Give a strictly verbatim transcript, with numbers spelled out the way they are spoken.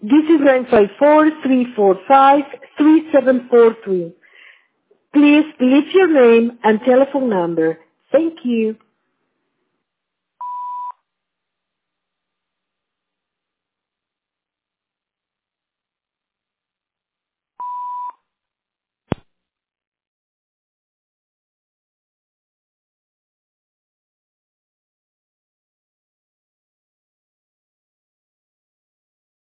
This is nine five four, three four five, three seven four three. Please leave your name and telephone number. Thank you.